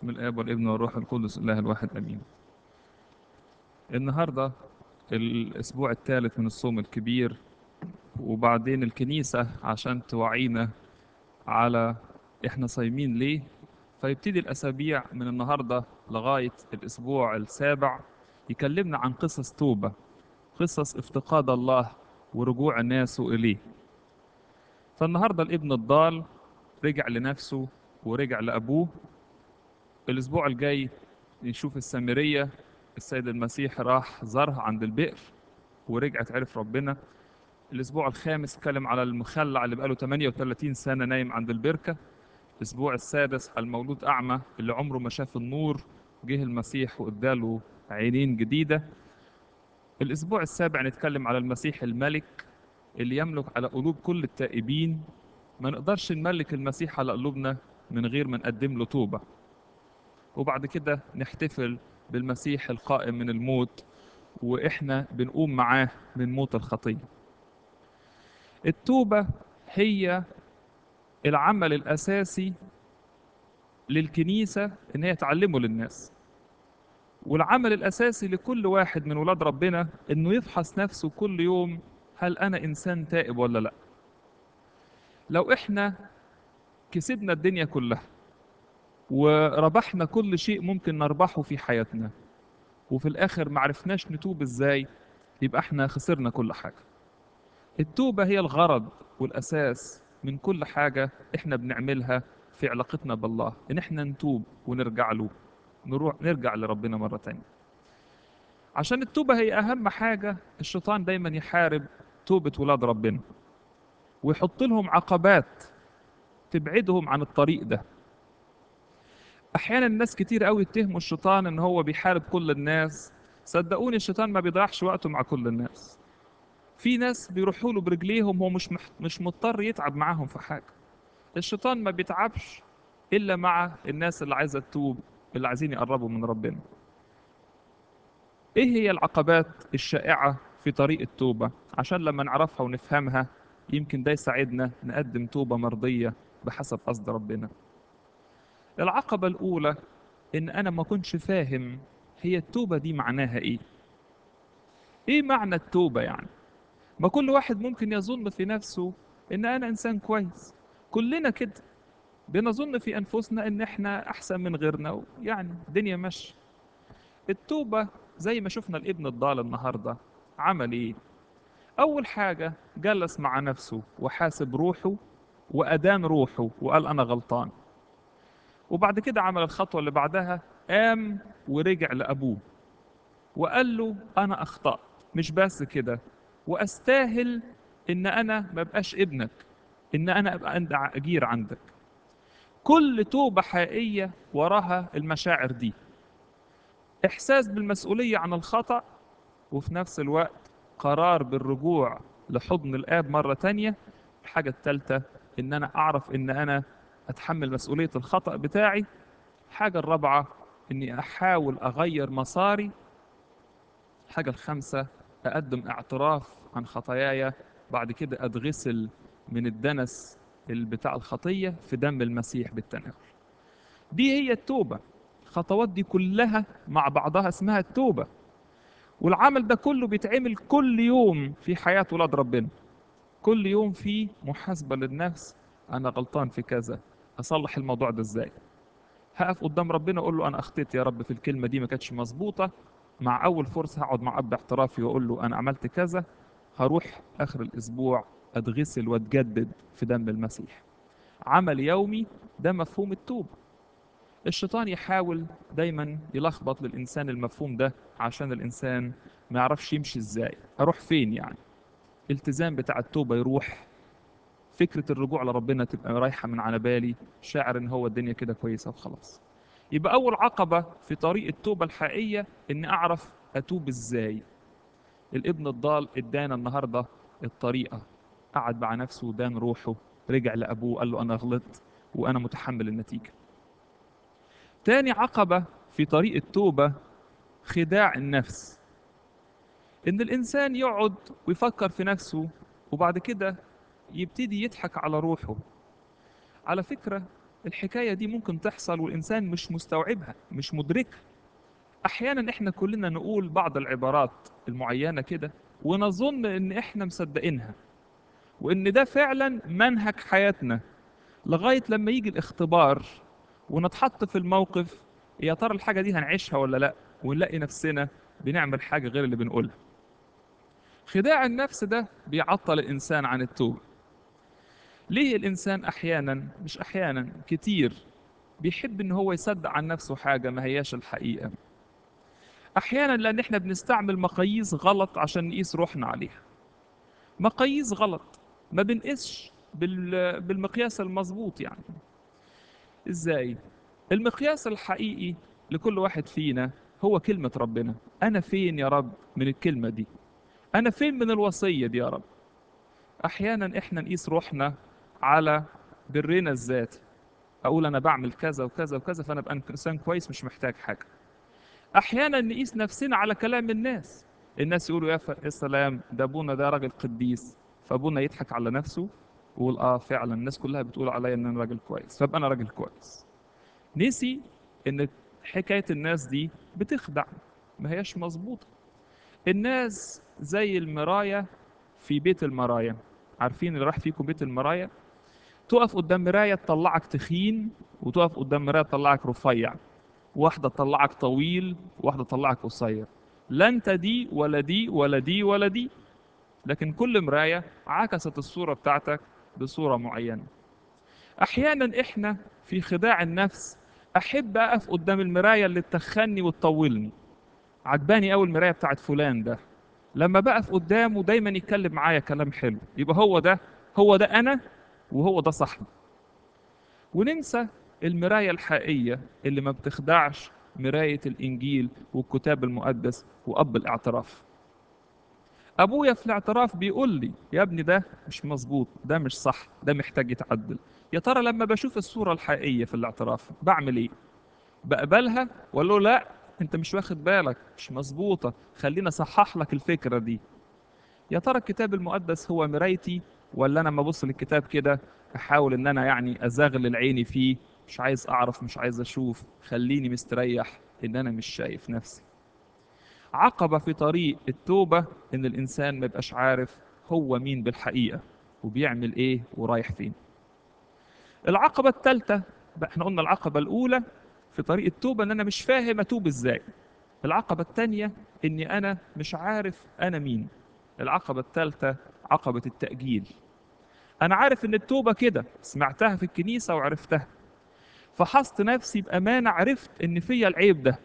بسم الآب والابن والروح القدس الله الواحد آمين. النهاردة الأسبوع الثالث من الصوم الكبير، وبعدين الكنيسة عشان توعينا على إحنا صايمين ليه، فيبتدي الأسابيع من النهاردة لغاية الأسبوع السابع يكلمنا عن قصص توبة، قصص افتقاد الله ورجوع الناس إليه. فالنهاردة الابن الضال رجع لنفسه ورجع لأبوه. الأسبوع الجاي نشوف السامرية، السيد المسيح راح زارها عند البئر ورجعت عرف ربنا. الأسبوع الخامس اتكلم على المخلع اللي بقاله 38 سنة نايم عند البركة. الأسبوع السادس المولود أعمى اللي عمره ما شاف النور، جه المسيح واداله عينين جديدة. الأسبوع السابع نتكلم على المسيح الملك اللي يملك على قلوب كل التائبين. ما نقدرش نملك المسيح على قلوبنا من غير ما نقدم له توبة. وبعد كده نحتفل بالمسيح القائم من الموت، وإحنا بنقوم معاه من موت الخطية. التوبة هي العمل الأساسي للكنيسة إن هي تعلمه للناس، والعمل الأساسي لكل واحد من ولاد ربنا إنه يفحص نفسه كل يوم، هل أنا إنسان تائب ولا لأ؟ لو إحنا كسبنا الدنيا كلها وربحنا كل شيء ممكن نربحه في حياتنا، وفي الآخر معرفناش نتوب إزاي، يبقى إحنا خسرنا كل حاجة. التوبة هي الغرض والأساس من كل حاجة إحنا بنعملها في علاقتنا بالله، إن إحنا نتوب ونرجع له، نرجع لربنا مرة تانية. عشان التوبة هي أهم حاجة، الشيطان دايما يحارب توبة ولاد ربنا ويحط لهم عقبات تبعدهم عن الطريق ده. أحيانا الناس كتير قوي يتهموا الشيطان إن هو بيحارب كل الناس. صدقوني الشيطان ما بيضيعش وقته مع كل الناس. في ناس بيروحوا له برجليهم، هو مش مضطر يتعب معاهم في حاجة. الشيطان ما بيتعبش إلا مع الناس اللي عايزة تتوب، اللي عايزين يقربوا من ربنا. إيه هي العقبات الشائعة في طريق التوبة؟ عشان لما نعرفها ونفهمها يمكن ده يساعدنا نقدم توبة مرضية بحسب قصد ربنا. العقبة الأولى إن أنا ما كنتش فاهم هي التوبة دي معناها إيه؟ إيه معنى التوبة يعني؟ ما كل واحد ممكن يظن في نفسه إن أنا إنسان كويس. كلنا كده بنظن في أنفسنا إن إحنا أحسن من غيرنا، يعني الدنيا ماشية. التوبة زي ما شفنا الابن الضال النهاردة عمل إيه؟ أول حاجة جلس مع نفسه وحاسب روحه وأدان روحه وقال أنا غلطان. وبعد كده عمل الخطوة اللي بعدها، قام ورجع لأبوه وقال له أنا أخطأت، مش بس كده، وأستاهل إن أنا ما بقاش ابنك، إن أنا أبقى أجير عندك. كل توبة حقيقية وراها المشاعر دي، إحساس بالمسؤولية عن الخطأ، وفي نفس الوقت قرار بالرجوع لحضن الآب مرة تانية. الحاجة الثالثة إن أنا أعرف إن أنا أتحمل مسؤولية الخطأ بتاعي. الحاجة الرابعة إني أحاول أغير مساري. الحاجة الخامسة أقدم اعتراف عن خطاياي، بعد كده أتغسل من الدنس بتاع الخطية في دم المسيح بالتناول. دي هي التوبة. الخطوات دي كلها مع بعضها اسمها التوبة، والعمل ده كله بيتعمل كل يوم في حياة ولاد ربنا. كل يوم في محاسبة للنفس، أنا غلطان في كذا، أصلح الموضوع ده إزاي. هقف قدام ربنا أقول له أنا أخطيت يا رب في الكلمة دي، ما كانتش مظبوطة. مع أول فرصة هقعد مع أب اعترافي وأقول له أنا عملت كذا. هروح آخر الأسبوع أتغسل وأتجدد في دم المسيح. عمل يومي، ده مفهوم التوبة. الشيطان يحاول دايما يلخبط للإنسان المفهوم ده عشان الإنسان ما يعرفش يمشي إزاي، أروح فين يعني. التزام بتاع التوبة يروح، فكرة الرجوع لربنا تبقى رايحة من على بالي، شاعر إن هو الدنيا كده كويسة وخلاص. يبقى أول عقبة في طريق التوبة الحقيقية إني أعرف أتوب إزاي. الابن الضال ادانا النهاردة الطريقة، قعد مع نفسه ودان روحه، رجع لأبوه قال له أنا غلطت وأنا متحمل النتيجة. تاني عقبة في طريق التوبة خداع النفس، إن الإنسان يقعد ويفكر في نفسه وبعد كده يبتدي يضحك على روحه. على فكرة الحكاية دي ممكن تحصل والإنسان مش مستوعبها، مش مدركها. أحيانا إحنا كلنا نقول بعض العبارات المعينة كده ونظن إن إحنا مصدقينها، وإن ده فعلا منهج حياتنا، لغاية لما يجي الاختبار ونتحط في الموقف، يا ترى الحاجة دي هنعيشها ولا لأ، ونلاقي نفسنا بنعمل حاجة غير اللي بنقولها. خداع النفس ده بيعطل الإنسان عن التوبة. ليه الإنسان أحيانا، مش أحيانا، كتير، بيحب إن هو يصدق عن نفسه حاجة ما هياش الحقيقة؟ أحيانا لأن إحنا بنستعمل مقاييس غلط عشان نقيس روحنا عليها. مقاييس غلط، ما بنقيسش بالمقياس المظبوط يعني. إزاي؟ المقياس الحقيقي لكل واحد فينا هو كلمة ربنا. أنا فين يا رب من الكلمة دي؟ أنا فين من الوصية دي يا رب؟ أحيانا إحنا نقيس روحنا على برنا الذاتي، أقول أنا بعمل كذا وكذا وكذا فأنا أبقى إنسان كويس مش محتاج حاجة. أحيانا نقيس نفسنا على كلام الناس. الناس يقولوا يا سلام، ده أبونا ده راجل قديس، فأبونا يضحك على نفسه ويقول فعلا الناس كلها بتقول عليا إن أنا راجل كويس فأبقى أنا راجل كويس. نسي ان حكاية الناس دي بتخدع، ما هياش مظبوطة. الناس زي المراية في بيت المرايا. عارفين اللي راح فيكم بيت المرايا؟ تقف قدام مراية تطلعك تخين، وتقف قدام مراية تطلعك رفيع، واحدة تطلعك طويل وواحدة تطلعك قصير. لا انت دي ولا دي ولا دي ولا دي، لكن كل مراية عكست الصورة بتاعتك بصورة معينة. احيانا احنا في خداع النفس، احب اقف قدام المرايه اللي تخني وتطولني. عجباني قوي المرايه بتاعت فلان ده، لما بقف قدامه دايما يتكلم معايا كلام حلو، يبقى هو ده انا، وهو ده صاحبي. وننسى المرايه الحقيقيه اللي ما بتخدعش، مرايه الانجيل والكتاب المقدس واب الاعتراف. ابويا في الاعتراف بيقول لي يا ابني ده مش مظبوط، ده مش صح، ده محتاج يتعدل. يا ترى لما بشوف الصورة الحقيقية في الاعتراف بعمل ايه؟ بقبلها ولا له لا، انت مش واخد بالك، مش مظبوطة، خلينا اصحح لك الفكرة دي؟ يا ترى الكتاب المقدس هو مرايتي، ولا انا لما ابص للكتاب كده احاول ان انا يعني ازغلل عيني فيه، مش عايز اعرف، مش عايز اشوف، خليني مستريح ان انا مش شايف نفسي. عقبة في طريق التوبة إن الإنسان ما يبقاش عارف هو مين بالحقيقة وبيعمل إيه ورايح فين. العقبة الثالثة بقى، إحنا قلنا العقبة الأولى في طريق التوبة إن أنا مش فاهم أتوب إزاي. العقبة الثانية إني أنا مش عارف أنا مين. العقبة الثالثة عقبة التأجيل. أنا عارف إن التوبة كده، سمعتها في الكنيسة وعرفتها، فحصت نفسي بأمانة، عرفت إن فيا العيب ده،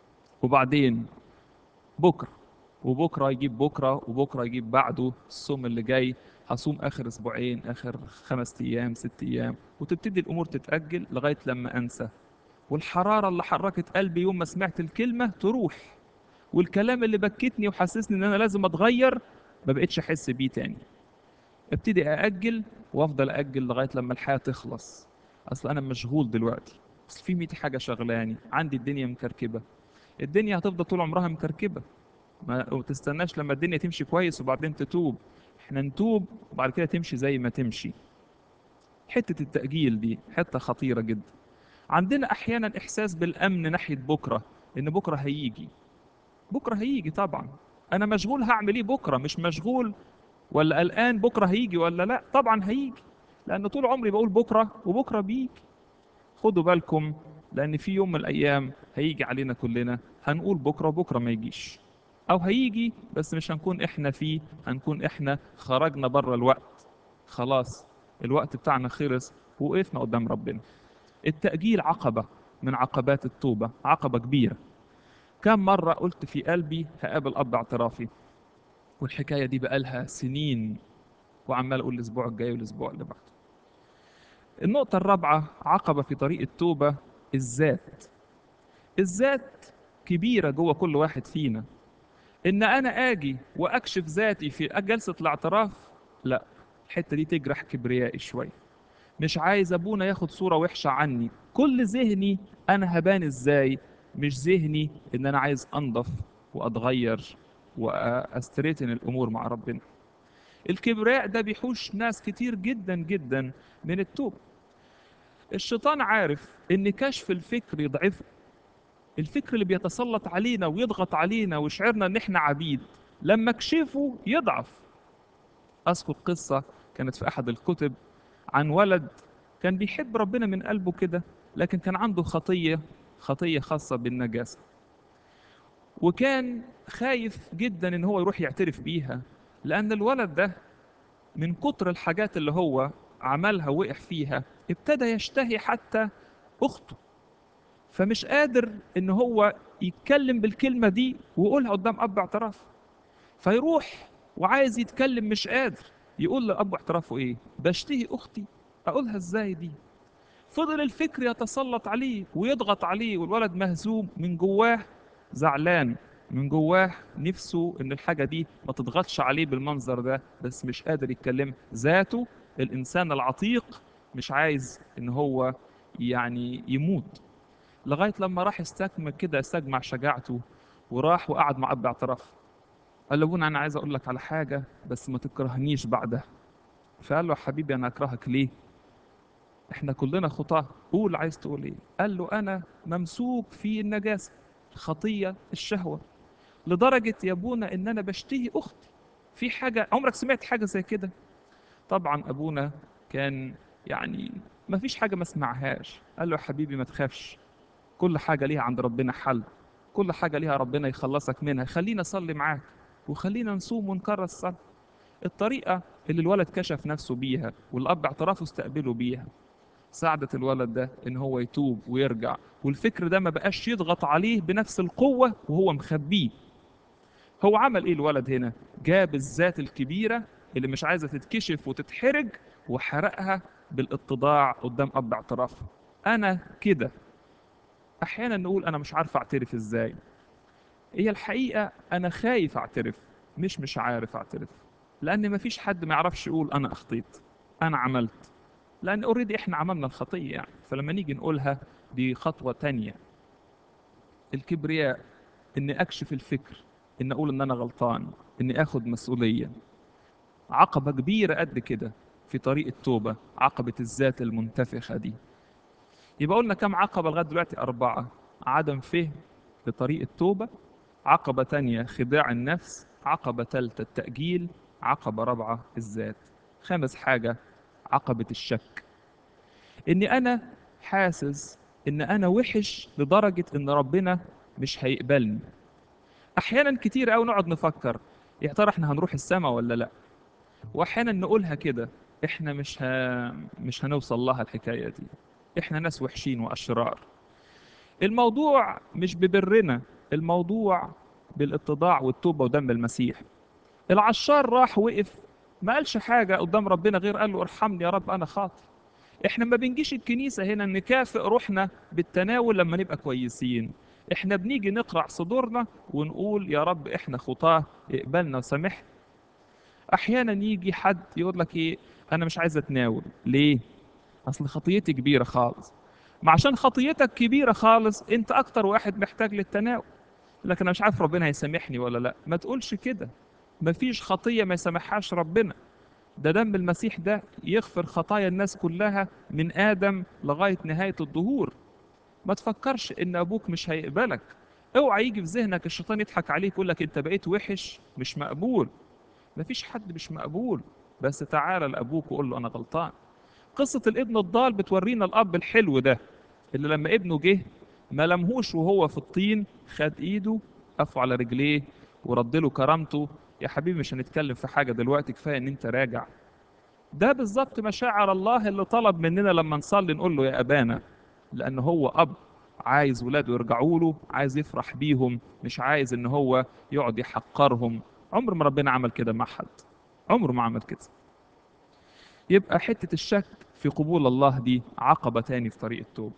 وبعدين بكرة، وبكرة يجيب بكرة، وبكرة يجيب بعده، الصوم اللي جاي هصوم آخر أسبوعين، آخر 5 أيام 6 أيام، وتبتدي الأمور تتأجل لغاية لما أنسى. والحرارة اللي حركت قلبي يوم ما سمعت الكلمة تروح، والكلام اللي بكتني وحسسني إن أنا لازم أتغير ما بقتش أحس بيه تاني. ابتدي أأجل، وأفضل أأجل لغاية لما الحياة تخلص. أصل أنا مشغول دلوقتي، أصل في 100 حاجة شغلاني، عندي الدنيا مكركبة. الدنيا هتفضل طول عمرها مكركبة، ما تستناش لما الدنيا تمشي كويس وبعدين تتوب. احنا نتوب وبعد كده تمشي زي ما تمشي. حتة التأجيل دي حتة خطيرة جدا. عندنا أحيانا إحساس بالأمن ناحية بكرة، إن بكرة هيجي. بكرة هيجي طبعا، أنا مشغول هعمل إيه بكرة؟ مش مشغول ولا قلقان بكرة هيجي ولا لا، طبعا هيجي، لأن طول عمري بقول بكرة وبكرة بيجي. خدوا بالكم، لأن في يوم من الأيام هيجي علينا كلنا هنقول بكرة وبكرة ما يجيش، أو هيجي بس مش هنكون إحنا فيه، هنكون إحنا خرجنا بره الوقت، خلاص الوقت بتاعنا خلص ووقفنا قدام ربنا. التأجيل عقبة من عقبات التوبة، عقبة كبيرة. كم مرة قلت في قلبي هقابل أب اعترافي، والحكاية دي بقالها سنين، وعمال أقول الأسبوع الجاي والأسبوع اللي بعده. النقطة الرابعة عقبة في طريق التوبة، الذات. الذات كبيرة جوه كل واحد فينا. إن أنا آجي وأكشف ذاتي في جلسة الاعتراف، لا، الحتة دي تجرح كبريائي شوية. مش عايز أبونا ياخد صورة وحشة عني، كل ذهني أنا هبان إزاي، مش ذهني إن أنا عايز أنضف وأتغير وأستريتن الأمور مع ربنا. الكبرياء ده بيحوش ناس كتير جدا جدا من التوبة. الشيطان عارف ان كشف الفكر يضعفه. الفكر اللي بيتسلط علينا ويضغط علينا ويشعرنا ان احنا عبيد، لما كشفه يضعف. اذكر قصة كانت في احد الكتب عن ولد كان بيحب ربنا من قلبه كده، لكن كان عنده خطية خاصة بالنجاسة، وكان خايف جدا ان هو يروح يعترف بيها، لان الولد ده من كتر الحاجات اللي هو عملها ووقع فيها ابتدى يشتهي حتى اخته، فمش قادر ان هو يتكلم بالكلمة دي ويقولها قدام اب اعتراف. فيروح وعايز يتكلم مش قادر، يقول لاب اعترافه ايه؟ بشتهي اختي، اقولها ازاي دي؟ فضل الفكر يتسلط عليه ويضغط عليه، والولد مهزوم من جواه، زعلان من جواه، نفسه ان الحاجة دي ما تضغطش عليه بالمنظر ده، بس مش قادر يتكلم ذاته. الانسان العتيق مش عايز ان هو يعني يموت، لغاية لما راح استكمل كده، استجمع شجاعته وراح وقعد مع اب اعتراف. قال له ابونا انا عايز اقول لك على حاجة بس ما تكرهنيش بعدها. فقال له يا حبيبي انا اكرهك ليه؟ احنا كلنا خطاة، قول عايز تقول ايه؟ قال له انا ممسوك في النجاسة، الخطية، الشهوة، لدرجة يا ابونا ان انا بشتهي اختي. في حاجة عمرك سمعت حاجة زي كده؟ طبعا ابونا كان يعني ما فيش حاجة ما سمعهاش. قال له يا حبيبي ما تخافش، كل حاجة ليها عند ربنا حل، كل حاجة ليها ربنا يخلصك منها، خلينا اصلي معاك وخلينا نصوم ونكرر الصلاة. الطريقة اللي الولد كشف نفسه بيها والاب اعترافه استقبله بيها ساعدت الولد ده ان هو يتوب ويرجع، والفكر ده ما بقاش يضغط عليه بنفس القوة وهو مخبيه. هو عمل ايه الولد هنا؟ جاب الذات الكبيرة اللي مش عايزة تتكشف وتتحرج وحرقها بالاتضاع قدام اب اعترافه. انا كده. احيانا نقول انا مش عارف اعترف ازاي. هي الحقيقة انا خايف اعترف، مش عارف اعترف، لان مفيش حد ما يعرفش يقول انا اخطيت، انا عملت، لان اوريدي احنا عملنا الخطيه يعني. فلما نيجي نقولها دي خطوه تانية. الكبرياء، اني اكشف الفكر، اني اقول ان انا غلطان، اني اخد مسؤوليه، عقبه كبيره قد كده في طريق التوبه، عقبه الذات المنتفخه دي. يبقى قلنا كم عقبه لغايه دلوقتي؟ اربعه: عدم فهم لطريق التوبه، عقبه تانية خداع النفس، عقبه ثالثه التاجيل، عقبه رابعه الذات. خامس حاجه عقبه الشك، اني انا حاسس ان انا وحش لدرجة ان ربنا مش هيقبلني. احيانا كتير قوي نقعد نفكر يا ترى احنا هنروح السماء ولا لا، واحيانا نقولها كده احنا مش هنوصل لها الحكاية دي، احنا ناس وحشين واشرار. الموضوع مش ببرنا، الموضوع بالاتضاع والتوبة ودم المسيح. العشار راح وقف، ما قالش حاجة قدام ربنا غير قال له ارحمني يا رب انا خاطئ. احنا ما بنجيش الكنيسة هنا نكافئ روحنا بالتناول لما نبقى كويسين، احنا بنيجي نقرع صدورنا ونقول يا رب احنا خطاة، اقبلنا وسامحنا. احيانا يجي حد يقول لك ايه، انا مش عايز اتناول ليه؟ اصل خطيتي كبيرة خالص. ما عشان خطيتك كبيرة خالص انت اكتر واحد محتاج للتناول. لكن انا مش عارف ربنا هيسامحني ولا لا. ما تقولش كده، مفيش خطية ما يسامحهاش ربنا. ده دم المسيح ده يغفر خطايا الناس كلها من آدم لغاية نهاية الدهور. ما تفكرش إن أبوك مش هيقبلك. اوعى يجي في ذهنك الشيطان يضحك عليك يقول لك أنت بقيت وحش مش مقبول. مفيش حد مش مقبول، بس تعالى لأبوك وقول له أنا غلطان. قصة الابن الضال بتورينا الأب الحلو ده اللي لما ابنه جه ما لمهوش وهو في الطين، خد إيده قفوا على رجليه ورد له كرامته. يا حبيبي مش هنتكلم في حاجة دلوقتي، كفاية إن أنت راجع. ده بالظبط مشاعر الله اللي طلب مننا لما نصلي نقول له يا أبانا، لأن هو أب عايز ولاده يرجعوا له، عايز يفرح بيهم، مش عايز إن هو يقعد يحقرهم. عمر ما ربنا عمل كده مع حد، عمره ما عمل كده. يبقى حتة الشك في قبول الله دي عقبة تاني في طريق التوبة.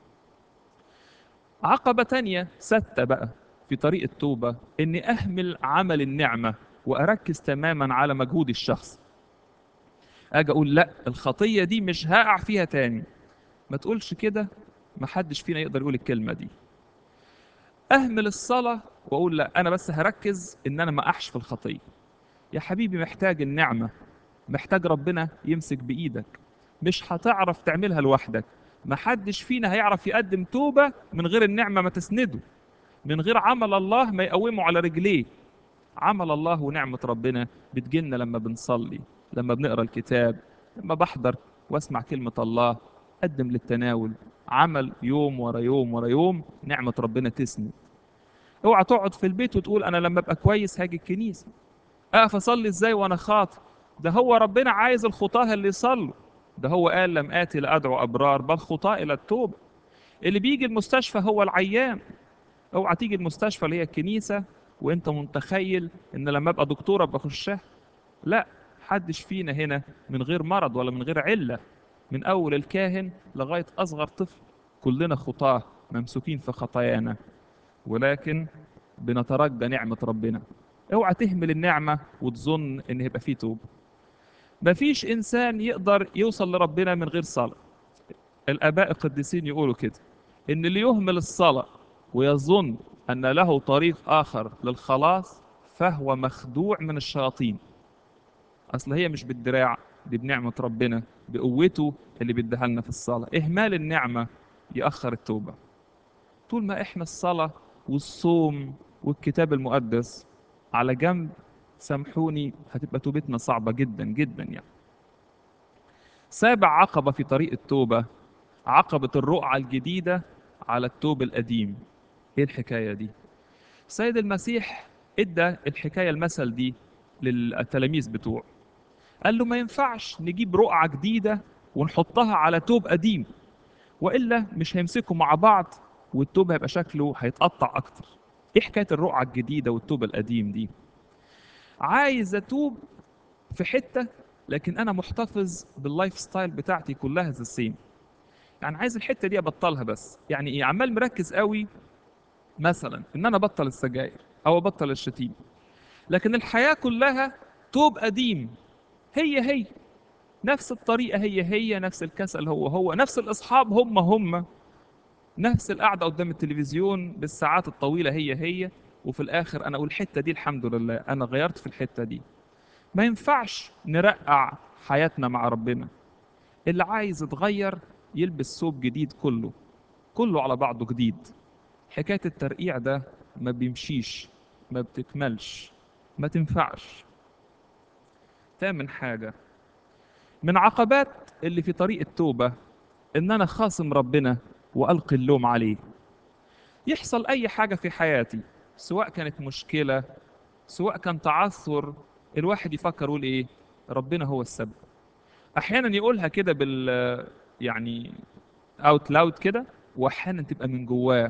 عقبة تانية ستة بقى في طريق التوبة، إني أهمل عمل النعمة وأركز تماما على مجهود الشخص. أجي أقول لا الخطية دي مش هقع فيها تاني. ما تقولش كده، ما حدش فينا يقدر يقول الكلمة دي. اهمل الصلاة واقول لا انا بس هركز ان انا ما احش في الخطية. يا حبيبي محتاج النعمة، محتاج ربنا يمسك بايدك، مش هتعرف تعملها لوحدك. ما حدش فينا هيعرف يقدم توبة من غير النعمة ما تسنده، من غير عمل الله ما يقومه على رجليه. عمل الله ونعمة ربنا بتجيلنا لما بنصلي، لما بنقرا الكتاب، لما بحضر واسمع كلمة الله، قدم للتناول، عمل يوم ورا يوم ورا يوم، نعمة ربنا تسند. اوعى تقعد في البيت وتقول انا لما ابقى كويس هاجي الكنيسة. اقف اصلي ازاي وانا خاطئ؟ ده هو ربنا عايز الخطاة اللي يصلوا. ده هو قال لم آتي لأدعو أبرار بل خطاة إلى التوبة. اللي بيجي المستشفى هو العيان. اوعى تيجي المستشفى اللي هي الكنيسة وانت متخيل ان لما ابقى دكتور ابقى اخشها. لا، حدش فينا هنا من غير مرض ولا من غير علة، من اول الكاهن لغاية اصغر طفل، كلنا خطاة ممسوكين في خطايانا، ولكن بنترجى نعمة ربنا. اوعى تهمل النعمة وتظن ان هيبقى فيه توبة. مفيش انسان يقدر يوصل لربنا من غير صلاة. الآباء القديسين يقولوا كده، إن اللي يهمل الصلاة ويظن أن له طريق آخر للخلاص فهو مخدوع من الشياطين. أصل هي مش بالدراع، دي بنعمة ربنا بقوته اللي بيديها لنا في الصلاة. إهمال النعمة يأخر التوبة. طول ما إحنا الصلاة والصوم والكتاب المقدس على جنب، سامحوني هتبقى توبتنا صعبة جدا جدا يعني. سابع عقبة في طريق التوبة، عقبة الرقعة الجديدة على التوب القديم. ايه الحكاية دي؟ سيد المسيح ادى الحكاية المثل دي للتلاميذ بتوعه. قال له ما ينفعش نجيب رقعة جديدة ونحطها على توب قديم، وإلا مش هيمسكوا مع بعض والتوب هيبقى شكله هيتقطع أكتر. ايه حكاية الرقعة الجديدة والتوب القديم دي؟ عايز أتوب في حتة لكن أنا محتفظ باللايف ستايل بتاعتي كلها زي السيم. يعني عايز الحته دي ابطلها، بس يعني ايه، عمال مركز قوي مثلا ان انا ابطل السجاير او ابطل الشتيمه، لكن الحياه كلها توب قديم. هي نفس الطريقه، هي نفس الكسل، هو نفس الاصحاب، هم نفس القعده قدام التلفزيون بالساعات الطويله، هي. وفي الاخر انا اقول الحته دي الحمد لله انا غيرت في الحته دي. ما ينفعش نرقع حياتنا مع ربنا. اللي عايز يتغير يلبس ثوب جديد، كله على بعضه جديد. حكاية الترقيع ده ما بيمشيش، ما بتكملش، ما تنفعش. تامن حاجة من عقبات اللي في طريق التوبة، إن أنا خاصم ربنا وألقي اللوم عليه. يحصل أي حاجة في حياتي، سواء كانت مشكلة، سواء كان تعثر، الواحد يفكر يقول إيه؟ ربنا هو السبب. أحيانا يقولها كده يعني اوت لاود كده، واحيانا تبقى من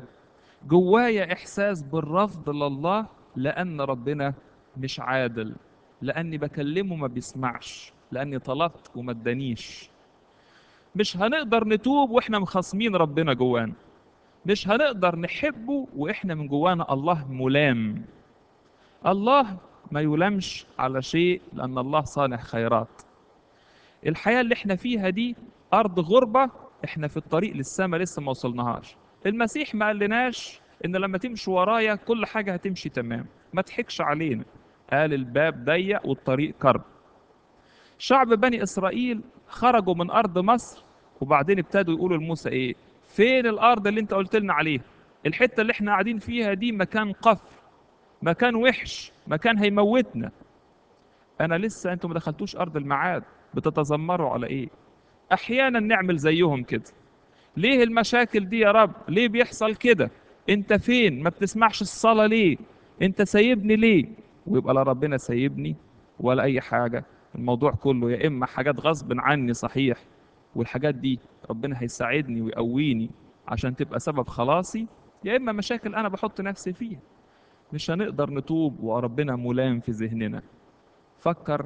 جوايا احساس بالرفض لله، لان ربنا مش عادل، لاني بكلمه ما بيسمعش، لاني طلبت وما ادانيش. مش هنقدر نتوب واحنا مخاصمين ربنا جوانا. مش هنقدر نحبه واحنا من جوانا الله ملام. الله ما يلامش على شيء، لان الله صانع خيرات. الحياة اللي احنا فيها دي أرض غربة، احنا في الطريق للسماء لسه ما وصلناهاش. المسيح ما قالناش إن لما تمشي ورايا كل حاجة هتمشي تمام، ما تحكش علينا. قال الباب ضيق والطريق كرب. شعب بني إسرائيل خرجوا من أرض مصر، وبعدين ابتدوا يقولوا لموسى إيه؟ فين الأرض اللي أنت قلت لنا عليها؟ الحتة اللي احنا قاعدين فيها دي مكان قفر، مكان وحش، مكان هيموتنا. أنا لسه أنتوا ما دخلتوش أرض الميعاد، بتتذمروا على إيه؟ احيانا نعمل زيهم كده. ليه المشاكل دي يا رب؟ ليه بيحصل كده؟ انت فين؟ ما بتسمعش الصلاة ليه؟ انت سايبني ليه؟ ويبقى لا ربنا سايبني ولا اي حاجة. الموضوع كله يا اما حاجات غصب عني صحيح، والحاجات دي ربنا هيساعدني ويقويني عشان تبقى سبب خلاصي، يا اما مشاكل انا بحط نفسي فيها. مش هنقدر نتوب وربنا ملام في ذهننا. فكر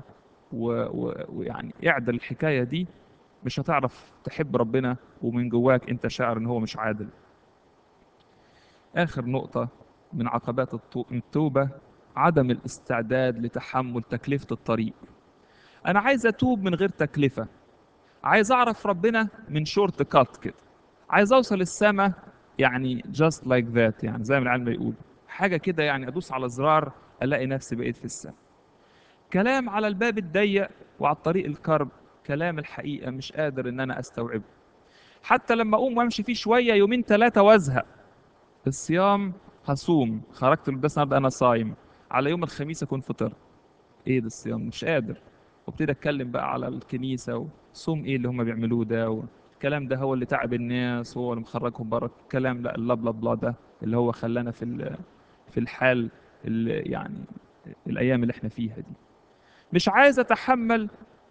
ويعني اعدل الحكاية دي. مش هتعرف تحب ربنا ومن جواك انت شاعر ان هو مش عادل. اخر نقطة من عقبات التوبة، عدم الاستعداد لتحمل تكلفة الطريق. انا عايز اتوب من غير تكلفة، عايز اعرف ربنا من شورت كات كده، عايز اوصل السما يعني just like that، يعني زي ما العلم بيقول حاجة كده، يعني ادوس على زرار الاقي نفسي بقيت في السما. كلام على الباب الضيق وعلى الطريق الكرب، كلام الحقيقة مش قادر ان انا استوعبه. حتى لما اقوم وامشي فيه شويه يومين ثلاثه وازهق. الصيام هصوم، خرجت القداس النهارده انا صايم، على يوم الخميس اكون فطرت. ايه ده الصيام؟ مش قادر. وابتدي اتكلم بقى على الكنيسه وصوم ايه اللي هم بيعملوه ده، والكلام ده هو اللي تعب الناس وهو اللي مخرجهم بره الكلام، لا اللا بلا بلا ده اللي هو خلانا في الحال اللي يعني الايام اللي احنا فيها دي. مش عايز اتحمل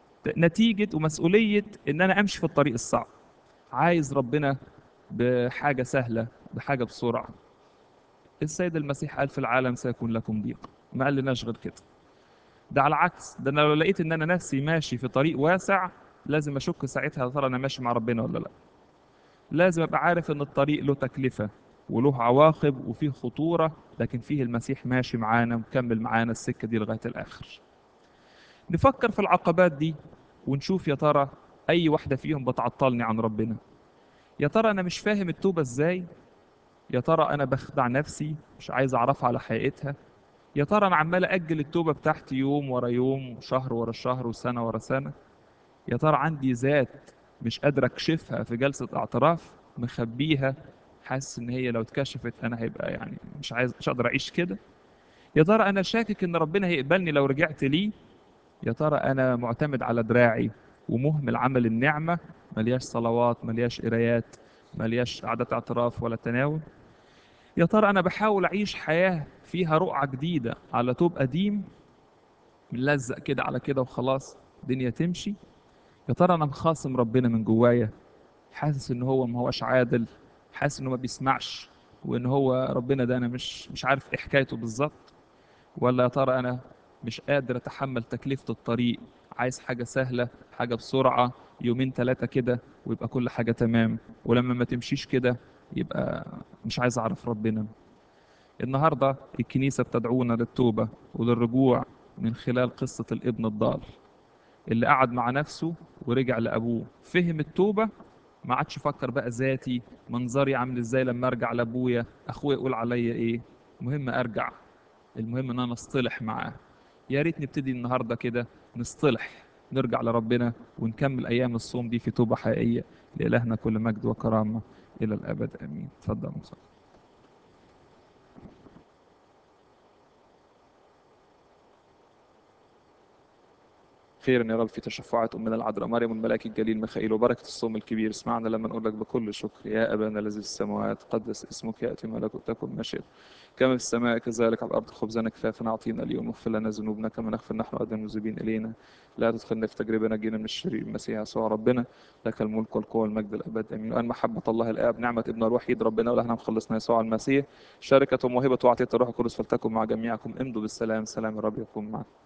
نتيجه ومسؤوليه ان انا امشي في الطريق الصعب. عايز ربنا بحاجه سهله، بحاجه بسرعه. السيد المسيح قال في العالم سيكون لكم ضيق، ما قال لناش غير كده. ده على العكس، ده انا لو لقيت ان انا نفسي ماشي في طريق واسع لازم اشك ساعتها يا ترى انا ماشي مع ربنا ولا لا. لازم ابقى عارف ان الطريق له تكلفة وله عواقب وفيه خطورة، لكن فيه المسيح ماشي معانا ومكمل معانا السكة دي لغاية الآخر. نفكر في العقبات دي ونشوف يا ترى أي واحدة فيهم بتعطلني عن ربنا. يا ترى أنا مش فاهم التوبة إزاي؟ يا ترى أنا بخدع نفسي مش عايز أعرفها على حقيقتها؟ يا ترى أنا عمال أجل التوبة بتاعتي يوم ورا يوم وشهر ورا شهر وسنة ورا سنة؟ يا ترى عندي ذات مش قادر اكشفها في جلسة اعتراف، مخبيها، حاسس ان هي لو اتكشفت انا هيبقى يعني مش هقدر اعيش كده؟ يا ترى انا شاكك ان ربنا هيقبلني لو رجعت ليه؟ يا ترى انا معتمد على دراعي ومهمل عمل النعمة، ملياش صلوات، ملياش قرايات، ملياش قعدة اعتراف ولا تناول؟ يا ترى انا بحاول اعيش حياة فيها رقعة جديدة على طوب قديم، ملزق كده على كده وخلاص الدنيا تمشي؟ يا ترى انا مخاصم ربنا من جوايا، حاسس ان هو ما هوش عادل، حاسس انه ما بيسمعش، وان هو ربنا ده انا مش عارف ايه حكايته بالظبط؟ ولا يا ترى انا مش قادر اتحمل تكلفة الطريق، عايز حاجة سهلة، حاجة بسرعة، يومين ثلاثة كده ويبقى كل حاجة تمام، ولما ما تمشيش كده يبقى مش عايز اعرف ربنا. النهاردة الكنيسة بتدعونا للتوبة وللرجوع من خلال قصة الابن الضال اللي قعد مع نفسه ورجع لأبوه، فهم التوبة، ما عادش فكر بقى ذاتي، منظري عامل ازاي لما ارجع لابويا، اخويا يقول عليا ايه. المهم ارجع، المهم ان انا اصطلح معاه. يا ريت نبتدي النهارده كده نصطلح، نرجع لربنا ونكمل ايام الصوم دي في توبة حقيقية. لإلهنا كل مجد وكرامة الى الابد امين. اتفضل مصطفى. خيرا يا رب في تشفعات أمنا العذراء مريم الملاك الجليل ميخائيل وبركة الصوم الكبير، اسمعنا لما نقول لك بكل شكر: يا أبانا الذي في السماوات قدس اسمك، يأتي ملكوتك، مشيئتك كما في السماء كذلك على الأرض. خبزنا كفافنا أعطينا اليوم، واغفر لنا ذنوبنا كما نغفر نحن أيضا المذنبين إلينا، لا تدخلنا في تجربة، نجينا من الشرير المسيح يسوع ربنا، لك الملك والقوة والمجد الأبد آمين. وأن محبة الله الآب، نعمة ابن الوحيد ربنا ولهنا مخلصنا يسوع المسيح، شركة وموهبة وعطية الروح القدس فلتكن مع جميعكم. امضوا بالسلام، سلام الرب يكون معكم.